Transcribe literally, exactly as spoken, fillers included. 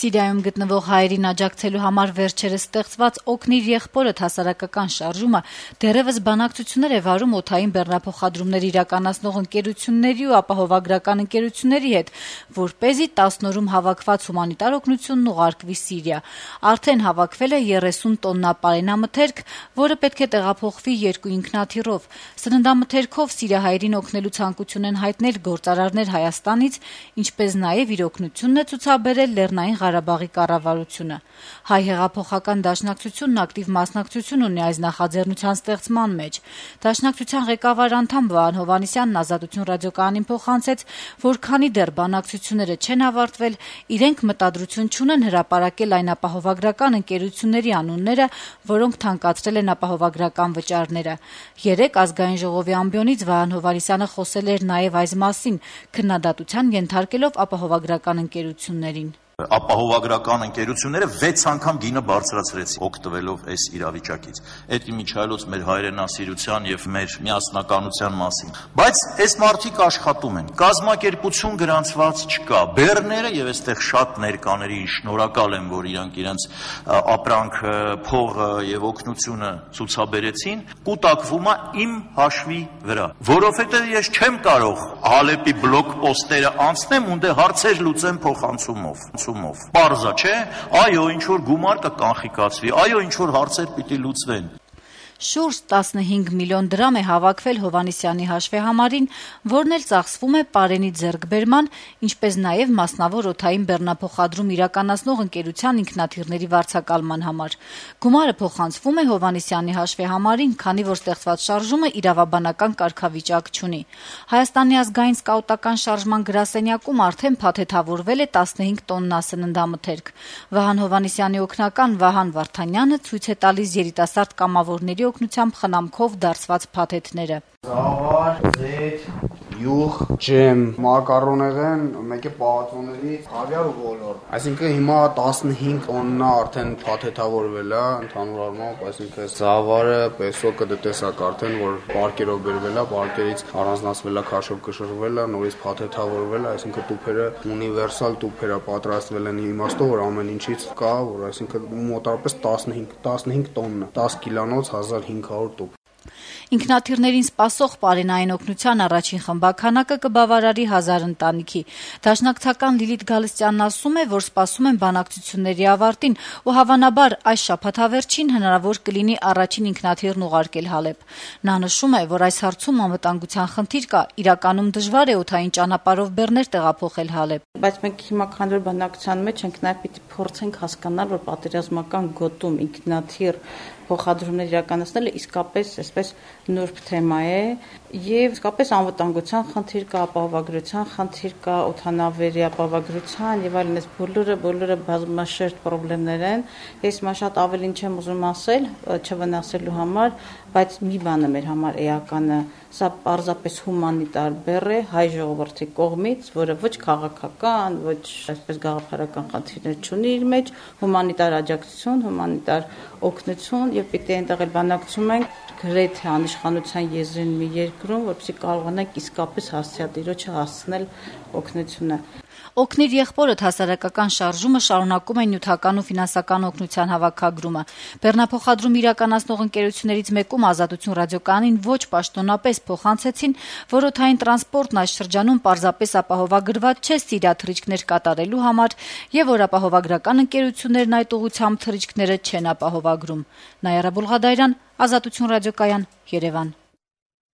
Սիրիայում գտնվող հայերին աջակցելու համար վերջերս ստեղծված «Օգնիր եղբորդ» հասարակական շարժումը դեռևս բանակցություններ է վարում օդային բեռնափոխադրումներ իրականացնող ընկերությունների ու ապահովագրական ընկերությունների հետ, որպեսզի տասն օրում հավաքված հումանիտար օգնությունն ուղարկվի Սիրիա։ Արդեն հավաքվել է երեսուն տոննա պարենամթերք, որը պետք է տեղափոխվի երկու ինքնաթիռով։ Սննդամթերքով սիրիահայերին օգնելու ցանկություն են հայտնել գործարարներ Հայաստանից, ինչպես նաև իր օգնությունն է ցուցաբերել Լեռնային Ղարաբաղի կառավարությունը։ Հայ հեղափոխական դաշնակցությունն ակտիվ մասնակցություն ունի այս նախաձեռնության ստեղծման մեջ։ Դաշնակցության ղեկավար անդամ Վահան Հովհաննիսյանն Ազատություն ռադիոկայանին փոխանցեց, որ քանի դեռ բանակցությունները չեն ավարտվել, իրենք մտադրություն չունեն հրապարակել այն ապահովագրական ընկերությունների անունները, որոնք թանկացրել են ապահովագրական վճարները։ Երեկ ազգային ժողովի ամբիոնից Վահան Հովհաննիսյանը խոսել էր նաև այս մասին, քննադատության ենթարկելով ապահովագրական ընկերություններին։ Ապահովագրական ընկերությունները վեց անգամ գինը բարձրացրեցին, օգտվելով այս իրավիճակից։ Այդ իմիջիայլոց մեր հայրենասիրության եւ մեր միասնականության մասին։ Բայց այս մարդիկ աշխատում են, կազմակերպություն գրանցված չկա։ Բեռները եւ այստեղ շատ ներկաների շնորհակալ եմ, որ իրանք իրենց ապրանքը, փողը եւ օգնությունը ցուցաբերեցին, կուտակվում է իմ հաշվի վրա, որովհետեւ ես չեմ կարող Հալեպի բլոկպոստերը անցնեմ ու դե հարցեր լուծեմ փոխանցումով։ Պարզա չէ, այո, ինչ որ գումար կկանխիկացվի, այո, ինչ որ հարցեր պիտի լուծվեն։ Շուրջ տասնհինգ միլիոն դրամ է հավաքվել Հովհաննիսյանի հաշվեհամարին, որն էլ ծախսվում է պարենի ձեռքբերման, ինչպես նաև մասնավոր օդային բեռնափոխադրում իրականացնող ընկերության ինքնաթիռների վարձակալման համար։ Գումարը փոխանցվում է Հովհաննիսյանի հաշվեհամարին, քանի որ ստեղծված շարժումը իրավաբանական կարգավիճակ չունի։ Հայաստանի ազգային սկաուտական շարժման գրասենյակում արդեն փաթեթավորվել է տասնհինգ տոննա սննդամթերք։ Վահան Հովհաննիսյանի օգնական Վահան Վարդանյանը ցույց է տալիս երիտասարդ կամավորների օգնությամբ խնամքով դարձված փաթեթները։ Զավար, ձեթ, յուղ, ջեմ, մակարոնեղեն, մեկը պահածոներից, խավիար ու ոլոր։ Այսինքն հիմա տասնհինգ տոննա արդեն փաթեթավորվել է ընդհանուր առմամբ, այսինքն զավարը, պեսոկը դե տեսակ արդեն որ պարկերով բերվել է, պարկերից առանձնացվել է, քաշով կշռվել է, նորից փաթեթավորվել է, այսինքն տուփերը ունիվերսալ տուփերը պատրաստվել են իմաստով, որ ամեն ինչից կա, որ այսինքն մոտավորապես տասնհինգ տոննա, դաս կիլոնոց հազար հինգ հարյուր տուփ։ Ինքնաթիռներին սպասող պարենային օգնության առաջին խմբականակը կբավարարի հազար ընտանիքի։ Դաշնակցական Լիլիթ Գալստյանն ասում է, որ սպասում են բանակցությունների ավարտին ու հավանաբար այս շաբաթավերջին հնարավոր կլինի առաջին ինքնաթիռն ուղարկել Հալեպ։ Նա նշում է, որ այս հարցում անվտանգության խնդիր կա, իրականում դժվար է օդային ճանապարհով բեռներ տեղափոխել Հալեպ։ Բայց մենք հիմա քանի որ բանակցության մեջ ենք, նաև պիտի փորձենք հասկանալ, որ պատերազմական գոտում ինքնաթիռ փոխադրումներ իրականացնելը իսկապես այսպես նուրբ թեմա է եւ իսկապես անվտանգության խնդիր կա, ապահովագրության խնդիր կա, օդանավերի ապահովագրության եւ այլն, այս բոլորը բոլորը բազմաշերտ խնդիրներ են։ Ես մա շատ ավելին չեմ ուզում ասել, չվնասելու համար, բայց մի բանը մեր համար էականը, սա պարզապես հումանիտար բեռ է հայ ժողովրդի կողմից, որը ոչ քաղաքական, ոչ այսպես գաղափարական խնդիրներ չունի իր մեջ, հումանիտար աջակցություն, հումանիտար օգնություն եւ պիտի այնտեղ էլ բանակցում ենք գրեթե անիշխանության եզրին մի երկրում, որպեսզի կարողանանք իսկապես հասցեատիրոջը հասցնել օգնությունը։ Օգնիր եղբորդ հասարակական շարժումը շարունակում է նյութական ու ֆինանսական օգնության հավաքագրումը։ Բեռնափոխադրում իրականացնող ընկերություններից մեկում Ազատություն ռադիոկայանին ոչ պաշտոնապես փոխանցեցին, որ օդային տրանսպորտն այս շրջանում պարզապես ապահովագրված չէ Սիրիա թռիչքներ կատարելու համար եւ որ ապահովագրական ընկերություններն այդ ուղղությամբ թռիչքները չեն ապահովագրում։ Նայարա Բուլղադայրյան, Ազատություն ռադիոկայան, Երևան։